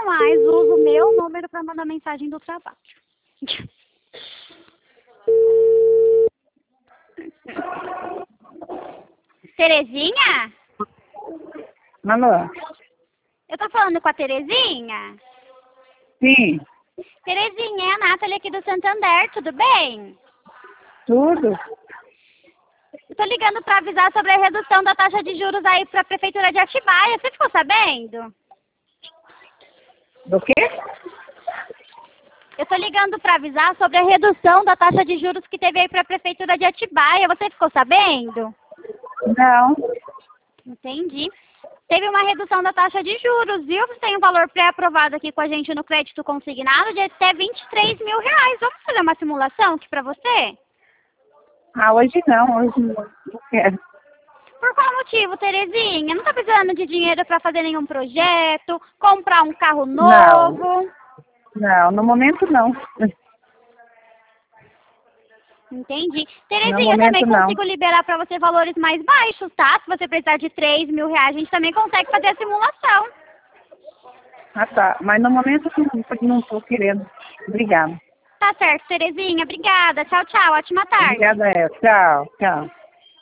nunca mais uso o meu número para mandar mensagem do trabalho. Terezinha? Alô? Eu tô falando com a Terezinha? Sim, Terezinha, é a Nathalie aqui do Santander, tudo bem? tudo? Eu tô ligando para avisar sobre a redução da taxa de juros aí para a Prefeitura de Atibaia. Você ficou sabendo? Do quê? Eu tô ligando para avisar sobre a redução da taxa de juros que teve aí para a Prefeitura de Atibaia. Você ficou sabendo? Não. Entendi. Teve uma redução da taxa de juros, viu? Você tem um valor pré-aprovado aqui com a gente no crédito consignado de até R$ 23 mil. Vamos fazer uma simulação aqui para você? Ah, hoje não quero. Por qual motivo, Terezinha? Não tá precisando de dinheiro para fazer nenhum projeto, comprar um carro novo? Não, no momento não. Entendi. No Terezinha, eu também momento não. consigo liberar para você valores mais baixos, tá? Se você precisar de R$ 3 mil, a gente também consegue fazer a simulação. Ah, tá. Mas no momento não estou querendo. Obrigada. Tá certo, Terezinha. Obrigada. Tchau, tchau. Ótima tarde. Obrigada, tchau, tchau.